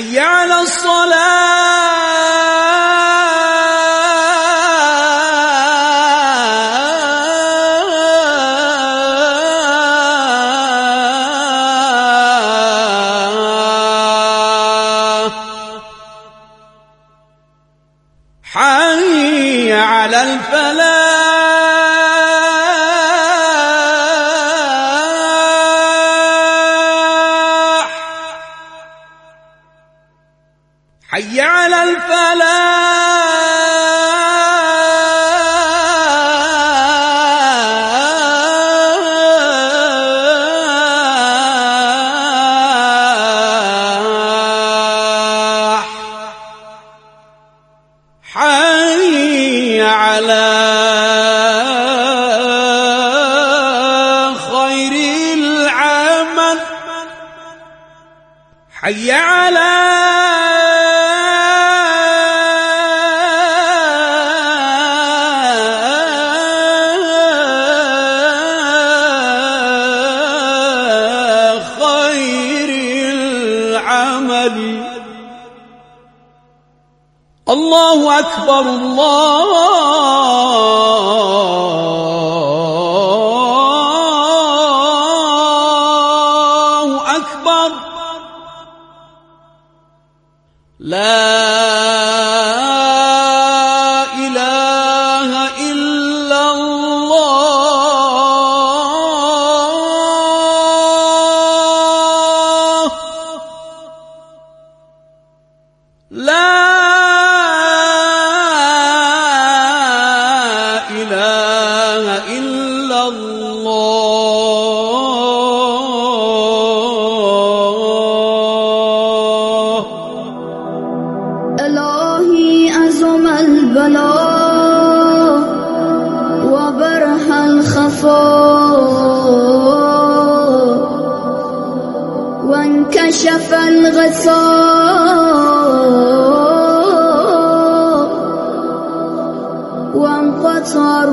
حي على الصلاة حي على الفلاح حي على الفلاح حي على خير العمل حي على الله أكبر الله أكبر لا إله إلا الله لا إله إلا الله إلهي عظم البلاء وبرح الخفاء وانكشف الغثاء وانقطع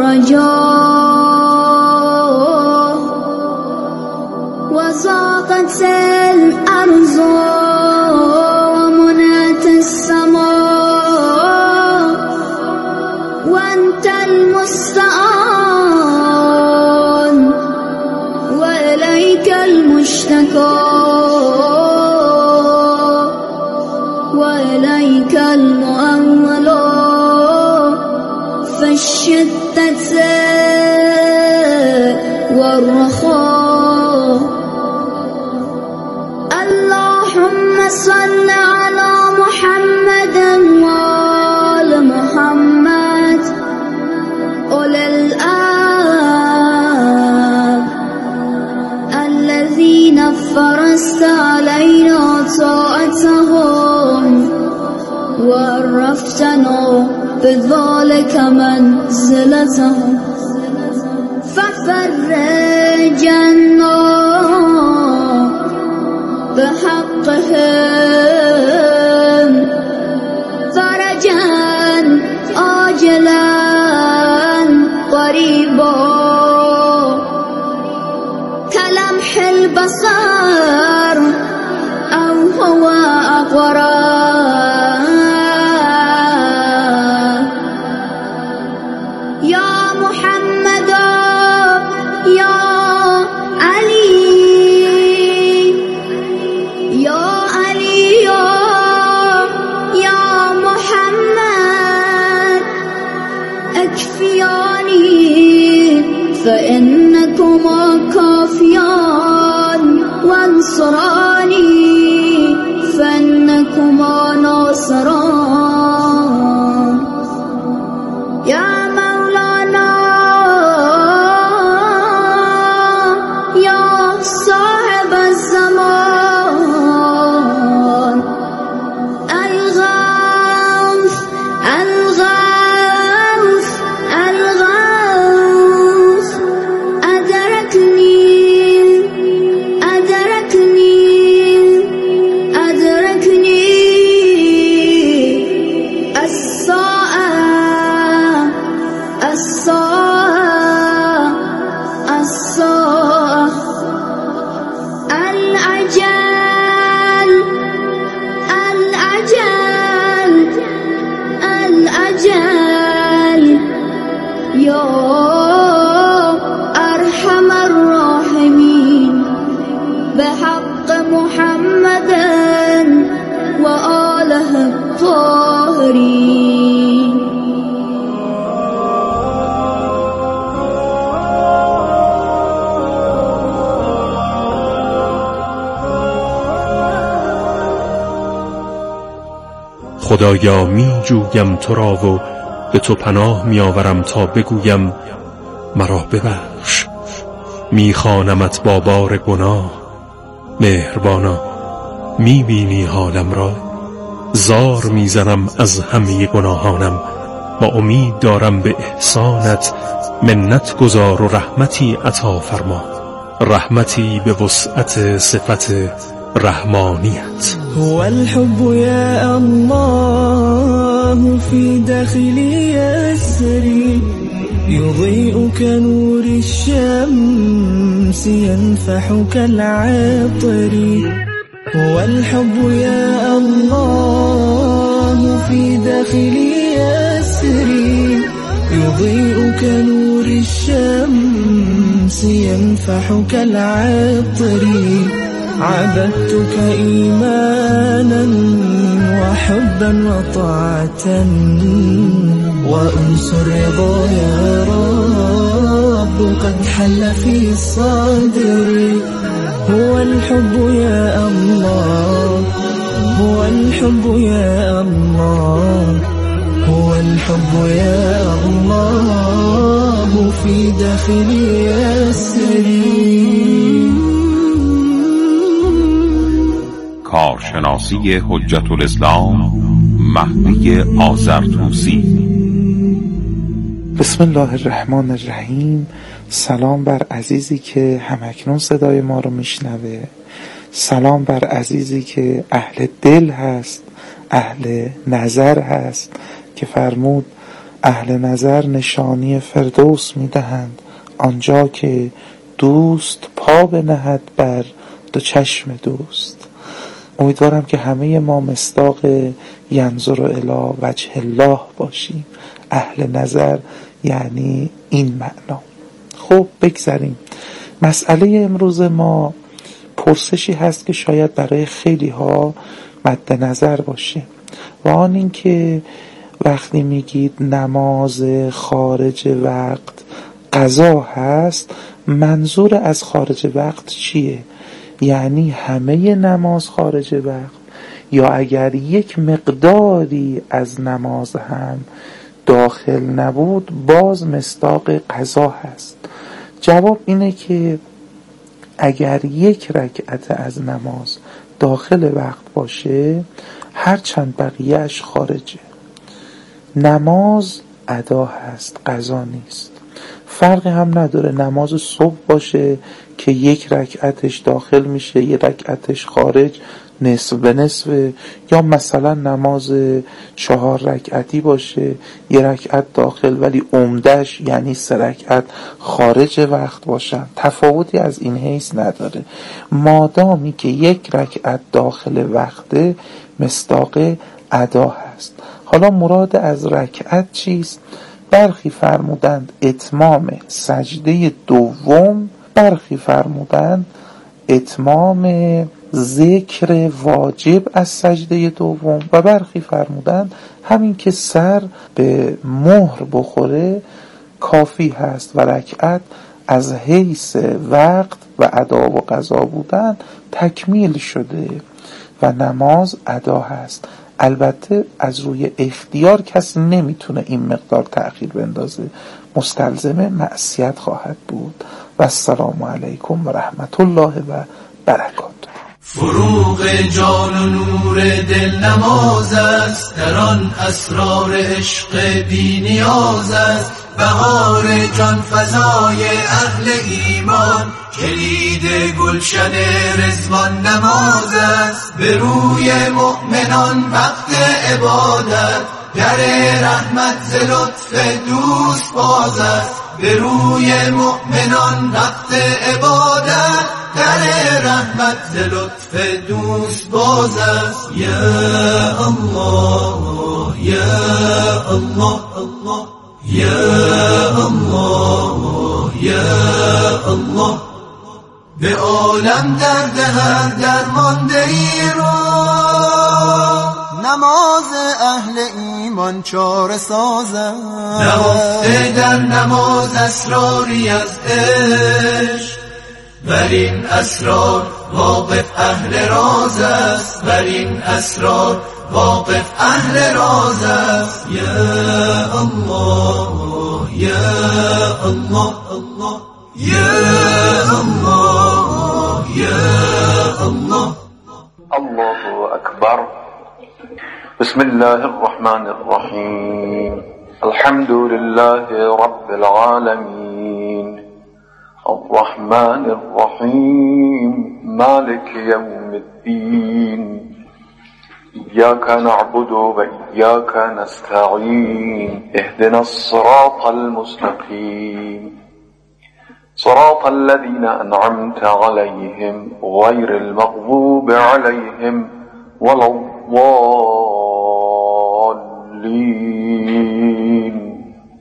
الرجاء وضاقت الأرض ومنات السماء وأنت المستعان وإليك المشتكى وإليك المؤمل فالشدة والرخاء اللهم صل على محمد وآل محمد أولي الألباب الذين فرضت علينا طاعتهم وعرفتنا بذلك منزلتهم ففرج عنا بحقهم فرجا عاجلا قريبا كلمح البصر أو هو أقرب يا محمد يا علي يا علي يا محمد اكفياني فإنكما كافيان وانصراني فإنكما ناصران يا مولانا يا صاحب الزمان الغوث الغوث الغوث أدركني أدركني أدركني أرحم الراحمين بحق محمد وآله الطاهرين. خدایا می جویم تو را و به تو پناه می آورم تا بگویم مرا ببخش. می خوانمت با بار گناه، مهربانا می بینی حالم را. زار می زنم از همه گناهانم و امید دارم به احسانت. منت گذار و رحمتی عطا فرما، رحمتی به وسعت صفت رحمانیت. هو الحب يا الله في داخلي يسري، يضيء كنور الشمس ينفح كالعطر. هو الحب يا الله في داخلي يسري، يضيء كنور الشمس ينفح كالعطر. عبدتك إيمانا وحبا وطاعة وأنس الرضا يا رب قد حل في صدري. هو الحب يا الله، هو الحب يا الله، هو الحب يا الله في داخلي يسري. کارشناسی حجت الاسلام مهدی آذرتوسی. بسم الله الرحمن الرحیم. سلام بر عزیزی که همکنون صدای ما رو میشنوه. سلام بر عزیزی که اهل دل هست، اهل نظر هست، که فرمود اهل نظر نشانی فردوس میدهند آنجا که دوست پا بنهد بر دو چشم دوست. امیدوارم که همه ما مصداق ینظر الی وجه الله باشیم. اهل نظر یعنی این معنا. خب بگذاریم. مسئله امروز ما پرسشی هست که شاید برای خیلی ها مد نظر باشه، و آن این که وقتی میگید نماز خارج وقت قضا هست، منظور از خارج وقت چیه؟ یعنی همه نماز خارج وقت، یا اگر یک مقداری از نماز هم داخل نبود باز مصداق قضا هست؟ جواب اینه که اگر یک رکعت از نماز داخل وقت باشه هرچند بقیهش خارجه. نماز ادا هست، قضا نیست. فرقی هم نداره نماز صبح باشه که یک رکعتش داخل میشه یک رکعتش خارج، نصف به نصف، یا مثلا نماز 4 رکعتی باشه یک رکعت داخل ولی عمدهش یعنی 3 رکعت خارج وقت باشن. تفاوتی از این حیث نداره. مادامی که یک رکعت داخل وقته مصداق ادا هست. حالا مراد از رکعت چیست؟ برخی فرمودند اتمام سجده دوم، برخی فرمودند اتمام ذکر واجب از سجده دوم، و برخی فرمودند همین که سر به مهر بخوره کافی هست و رکعت از حیث وقت و ادا و قضا بودن تکمیل شده و نماز ادا هست. البته از روی اختیار کسی نمیتونه این مقدار تأخیر بندازه، مستلزم معصیت خواهد بود. و السلام علیکم و رحمت الله و برکاته. فروغ جان و نور دل نماز است، در آن اسرار عشق بی نیاز است. بهار جان فزای اهل ایمان، کلید گلشن رضوان نماز است. به روی مؤمنان وقت عبادت، در رحمت ز لطف دوست باز است. به روی مؤمنان وقت عبادت، در رحمت ز لطف دوست باز است. یا الله یا الله الله یا الله یا الله، به عالم درد هر درمانده ای را. نماز اهل ایمان چاره سازد، نهفته در نماز اسراری از عشق، بر این اسرار واقف اهل راز است، بر این اسرار واقف اهل راز است. یا الله یا الله یا الله یا الله. الله أكبر. بسم الله الرحمن الرحيم. الحمد لله رب العالمين الرحمن الرحيم مالك يوم الدين إياك نعبد وإياك نستعين اهدنا الصراط المستقيم صراط الذين أنعمت عليهم غير المغضوب عليهم ولا الضالين.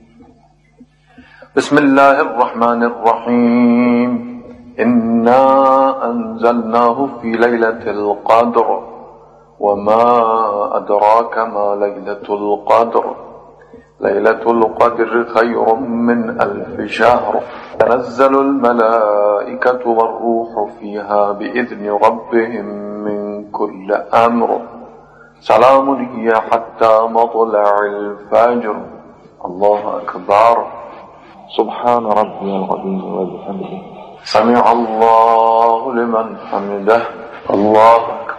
بسم الله الرحمن الرحيم. إنا أنزلناه في ليلة القدر وما أدراك ما ليلة القدر. ليلة القدر خير من 1000 شهر. تنزل الملائكة والروح فيها بإذن ربهم من كل أمر. سلام هي حتى مطلع الفجر. الله أكبر. سبحان ربي العظيم وبحمده سمع الله لمن حمده. الله أكبر.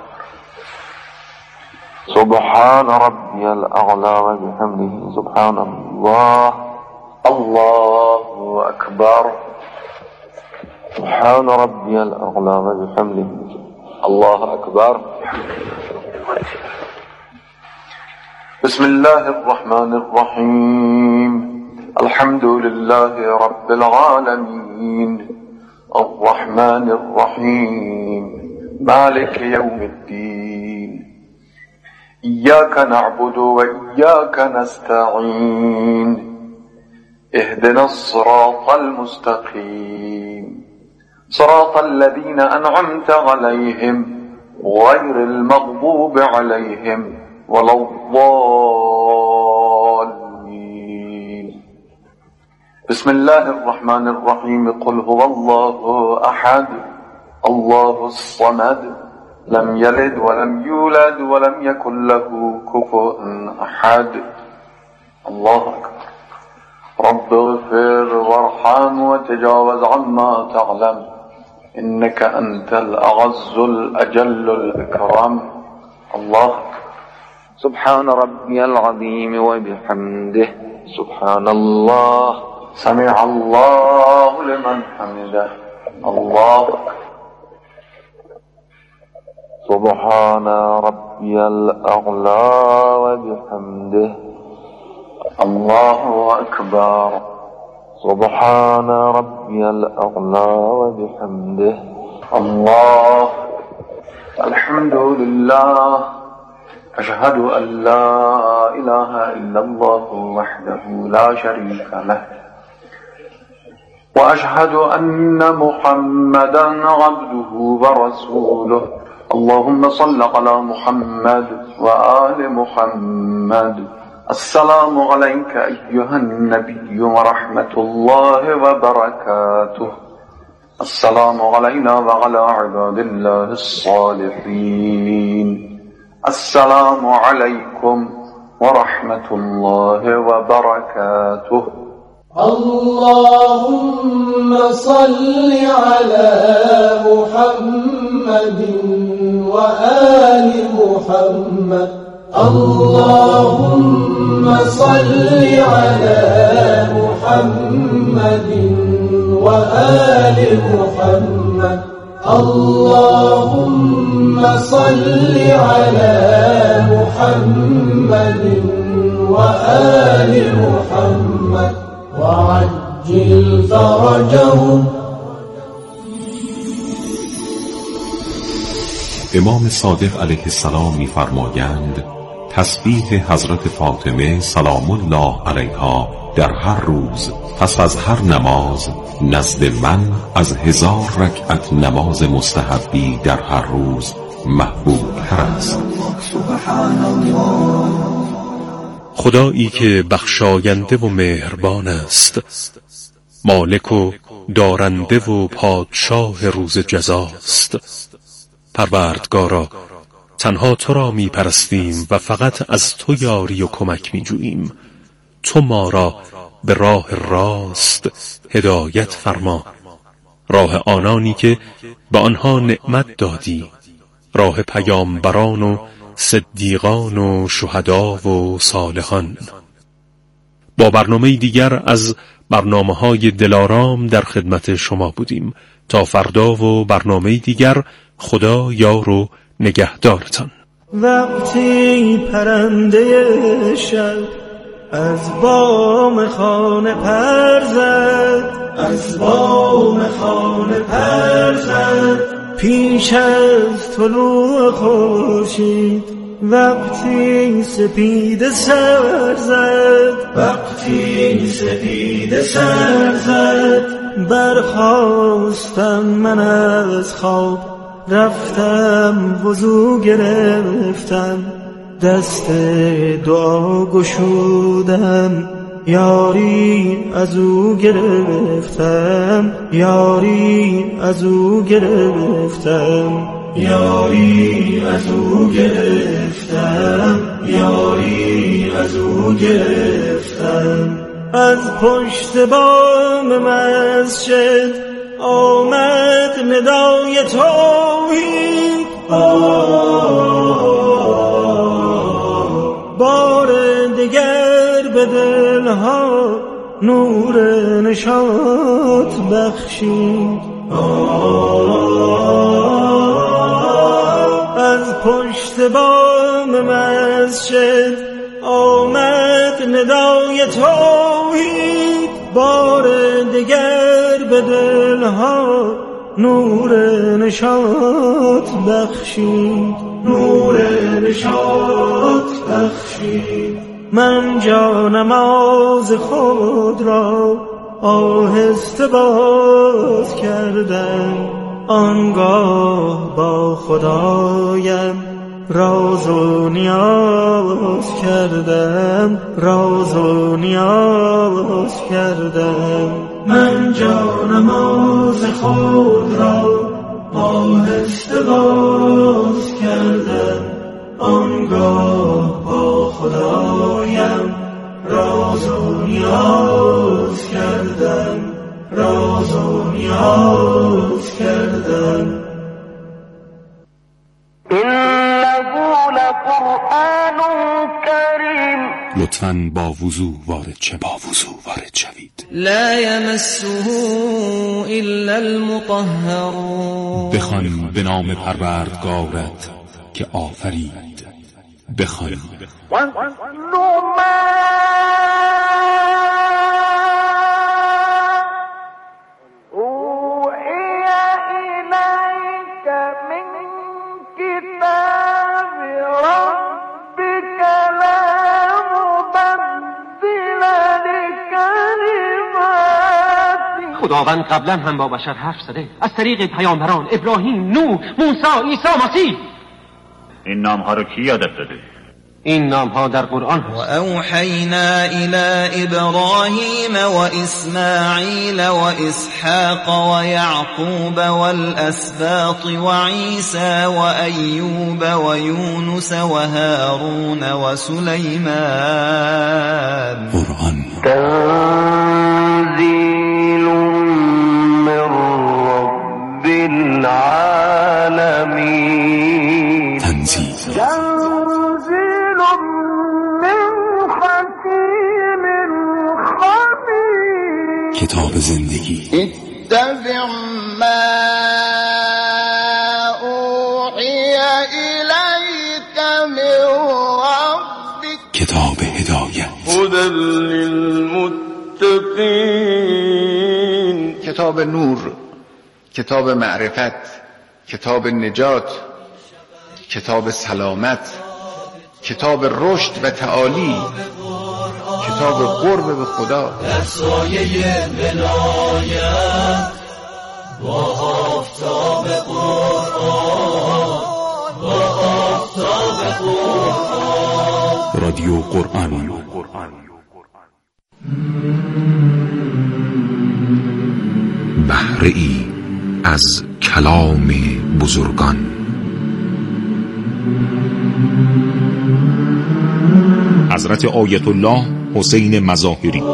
سبحان ربي الأعلى وبحمده سبحان الله. الله أكبر. سبحان ربي الأعلى وبحمده الله أكبر. بسم الله الرحمن الرحيم. الحمد لله رب العالمين الرحمن الرحيم مالك يوم الدين إياك نعبد وإياك نستعين اهدنا الصراط المستقيم صراط الذين أنعمت عليهم غير المغضوب عليهم ولا الضالين. بسم الله الرحمن الرحيم. قل هو الله أحد الله الصمد لم يلد ولم يولد ولم يكن له كفوا أحد. الله أكبر. رب اغفر وارحم وتجاوز عما تعلم إنك أنت الأعز الأجل الأكرم. الله أكبر. سبحان ربي العظيم وبحمده سبحان الله. سمع الله لمن حمده. الله أكبر. سبحان ربي الأعلى وبحمده الله أكبر. سبحان ربي الأعلى وبحمده الله. الحمد لله. أشهد أن لا إله إلا الله وحده لا شريك له وأشهد أن محمدا عبده ورسوله. اللهم صل على محمد وآل محمد. السلام عليك أيها النبي ورحمة الله وبركاته. السلام علينا وعلى عباد الله الصالحين. السلام عليكم ورحمة الله وبركاته. اللهم صل على محمد وآل محمد. اللهم صل على محمد وآل محمد. اللهم صل على محمد وآل محمد وعجل فرجهم. امام صادق علیه السلام می‌فرمایند تسبیح حضرت فاطمه سلام الله علیها در هر روز پس از هر نماز نزد من از 1000 رکعت نماز مستحبی در هر روز محبوب تر است. خدایی که بخشاینده و مهربان است، مالک و دارنده و پادشاه روز جزاست. پروردگارا، تنها تو را می پرستیم و فقط از تو یاری و کمک می جوییم. تو ما را به راه راست هدایت فرما، راه آنانی که به آنها نعمت دادی، راه پیامبران و صدیقان و شهدا و صالحان. با برنامه دیگر از برنامه‌های دلارام در خدمت شما بودیم. تا فردا و برنامه دیگر، خدا یار و نگهدارتان. وقتی پرنده شب از بام خانه پر زد، از بام خانه پر زد، پیش از طلوع خورشید وقتی سپیده سر زد، وقتی سپیده سر زد، برخاستم من از خواب، رفتم وضو گرفتم، دست دعا گشودم، یاری از او گرفتم، یاری از او گرفتم، یاری از او گرفتم، یاری از او گرفتم. از پشت بام مسجد آمد ندای توحید، بار دیگر به دلها نور نشاط بخشید. از پشت بام مسجد آمد ندای توحید، بار دیگر به دلها نور نشاط بخشید، نور نشاط بخشید. من جا نماز خود را آهسته باز کردم، آنگاه با خدایم راز و نیاز کردم، راز و نیاز کردم. من جا نماز خود را آهسته باز کردم، آنگاه با خدایم راز و نیاز کردم، راز و نیاز کردم. لطفاً با وضو وارد شوید. لا یمسه الا المطهرون. بخوان به نام پروردگارت که آفرید. بخوان. خداوند قبلا هم با بشر حرف زده از طریق پیامبران ابراهیم، نوح، موسی، عیسی مسیح. این نامها رو کی یادت داده؟ این نامها در قرآن هست. و اوحینا الی ابراهیم و اسماعیل و اسحاق و یعقوب والاسباط و عیسی و ایوب و یونس و هارون و سلیمان. قرآن تنزیل من رب العالمین. تنزیل کتاب زندگی. اتبع ما اوحی الیک من ربک. کتاب هدایت. هدی للمتقین. کتاب نور، کتاب معرفت، کتاب نجات، کتاب سلامت، کتاب رشد و تعالی، کتاب آفتاب قرب به خدا. در سایه ولایت با آفتاب قرآن، با آفتاب قرآن. رادیو قرآن. بهره‌ای از کلام بزرگان. حضرت آیت الله حسین مظاهری.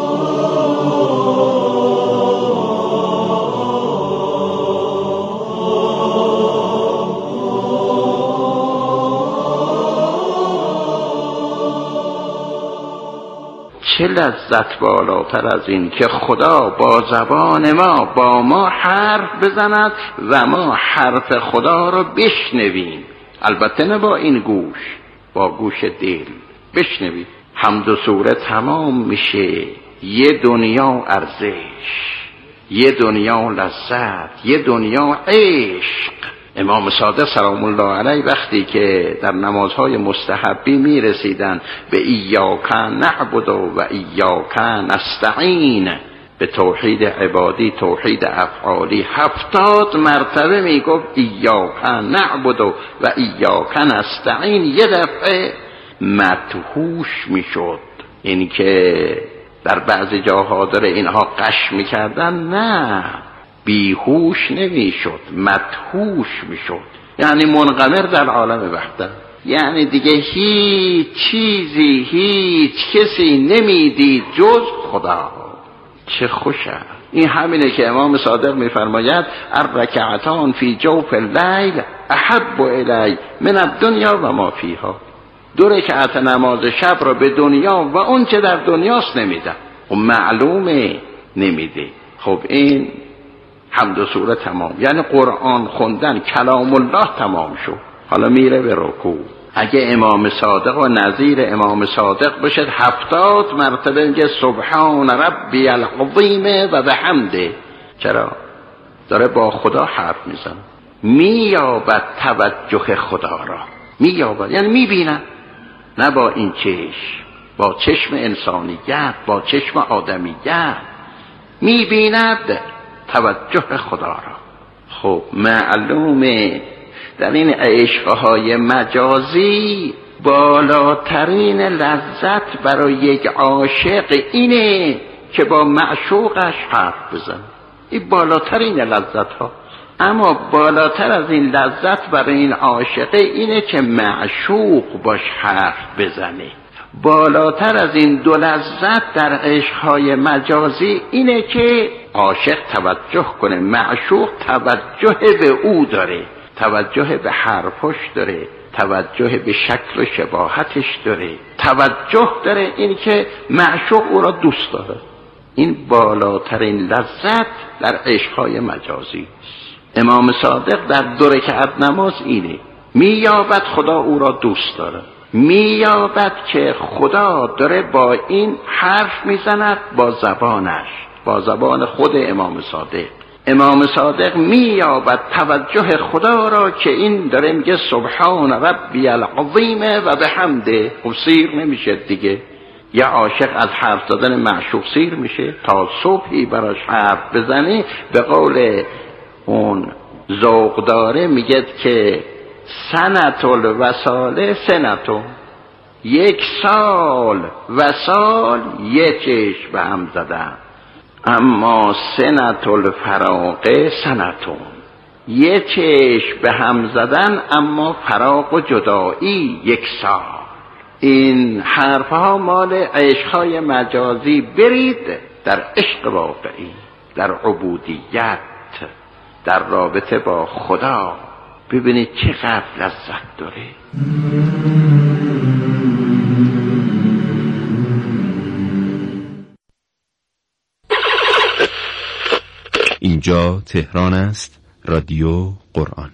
چه لذت بالاتر از این که خدا با زبان ما با ما حرف بزند و ما حرف خدا رو بشنویم، البته نه با این گوش، با گوش دل بشنویم. حمد و سوره تمام میشه، یه دنیا ارزش، یه دنیا لذت، یه دنیا عشق. امام صادق سلام الله علیه وقتی که در نمازهای مستحبی میرسیدن به ایاک نعبد و ایاک نستعین، به توحید عبادی، توحید افعالی، 70 مرتبه میگفت ایاک نعبد و ایاک نستعین، یه دفعه مدهوش میشد. این که در بعضی جاها داره اینها قش میکردن، نه، بیهوش نمیشد، مدهوش میشد، یعنی منغمر در عالم وحدت، یعنی دیگه هیچ چیزی، هیچ کسی نمیدید جز خدا. چه خوشه. این همینه که امام صادق میفرماید الرکعتان فی جوف اللیل احب الی من الدنیا و ما فیها. 2 رکعت نماز شب را به دنیا و اون چه در دنیاست نمیده. خب معلومه نمیده. خب این حمد و سوره تمام، یعنی قرآن خوندن، کلام الله تمام شد. حالا میره به رکوع. اگه امام صادق و نظیر امام صادق بشد 70 مرتبه میگه سبحان ربی العظیم و بحمده. چرا؟ داره با خدا حرف میزنه، مییابد توجه خدا را، مییابد یعنی میبینه، نه با این چشم، با چشم انسانیت، با چشم آدمیت میبیند توجه خدا را. خب معلومه در این عشقهای مجازی بالاترین لذت برای یک عاشق اینه که با معشوقش حرف بزنه. این بالاترین لذت ها. اما بالاتر از این لذت برای این عاشقه اینه که معشوق باش حرف بزنه. بالاتر از این 2 لذت در عشقهای مجازی اینه که عاشق توجه کنه، معشوق توجه به او داره، توجه به حرفش داره، توجه به شکل و شباهتش داره، توجه داره این که معشوق او را دوست داره. این بالاترین لذت در عشقهای مجازی است. امام صادق در 2 رکعت نماز اینه، مییابد خدا او را دوست داره، مییابد که خدا داره با این حرف میزند با زبانش، با زبان خود امام صادق. امام صادق مییابد توجه خدا را که این داره میگه سبحان ربی العظیم و بحمده. خب سیر نمیشه دیگه. یه عاشق از حرف زدن معشوق سیر میشه؟ تا صبحی براش حرف بزنی، به قول اون ذوق داره میگه که سنت الوصال سنتون، 1 سال وصال 1 چشم به هم زدن، اما سنت الفراق سنتون، 1 چشم به هم زدن اما فراق و جدایی 1 سال. این حرفها مال عشقهای مجازی. برید در عشق واقعی، در عبودیت، در رابطه با خدا، ببینید چقدر لذت داره. اینجا تهران است، رادیو قرآن.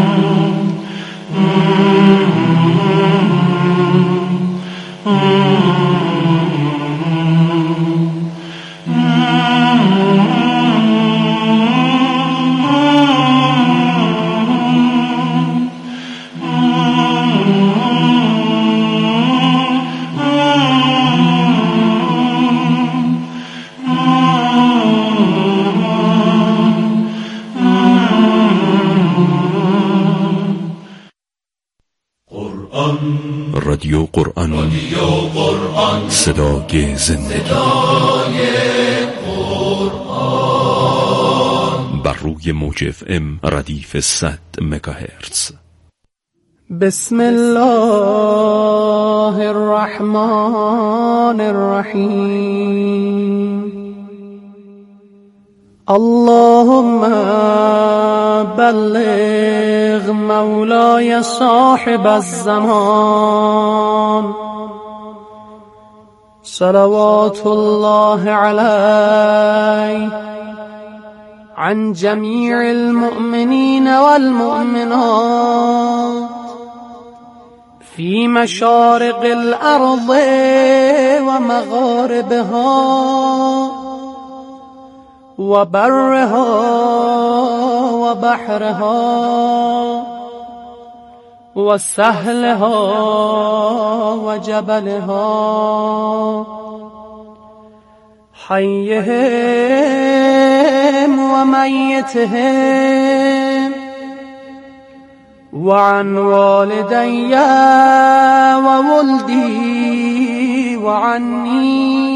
رادیو قرآن، صدای زندگی. بر روی موج FM ردیف 100 مگاهرتز. بسم الله الرحمن الرحیم. اللهم بلغ مولاي صاحب الزمان صلوات الله عليه عن جميع المؤمنين والمؤمنات في مشارق الأرض ومغاربها وبرها وبحرها وسهلها وجبلها حيهم وميتهم وعن والدي وولدي وعني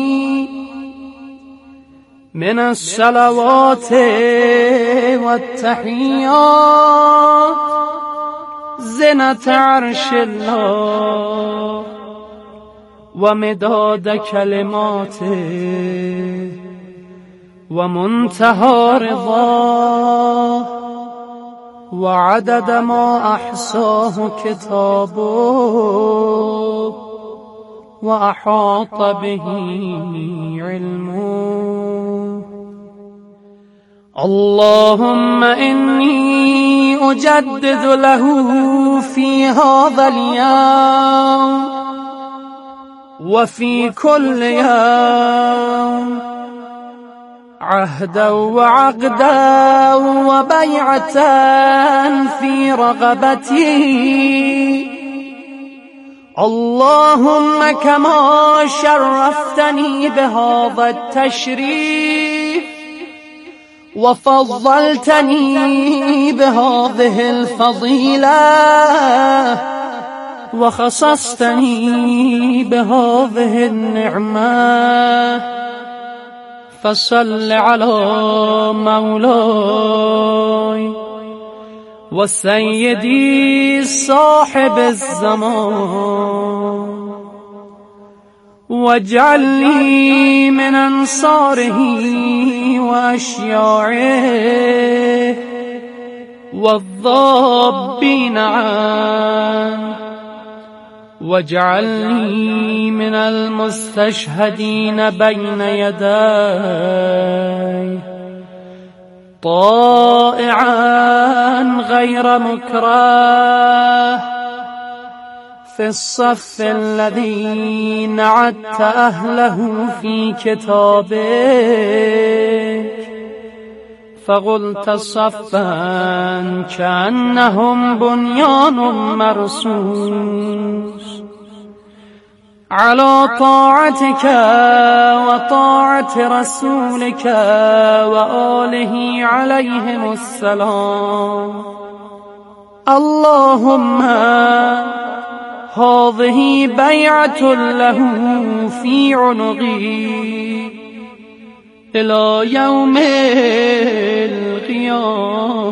من الصلوات والتحيات زنة عرش الله ومداد كلماته ومنتهى رضاه وعدد ما أحصاه كتابه وأحاط به علمه. اللهم إني أجدد له في هذا اليوم وفي كل يوم عهدا وعقدا وبيعة في رغبتي. اللهم كما شرفتني بهذا التشريف وفضلتني بهذه الفضيلة وخصصتني بهذه النعمة فصل على مولاي وسيدي صاحب الزمان واجعلني من أنصاره وأشياعه والضابين عنه واجعلني من المستشهدين بين يديه طائعا غير مكره في الصف الذي نعدت أهله في كتابك فقلت صفا كأنهم بنيان مرصوص على طاعتك وطاعة رسولك وآله عليهم السلام. اللهم هذه بيعة له في عنقي إلى يوم القيامة.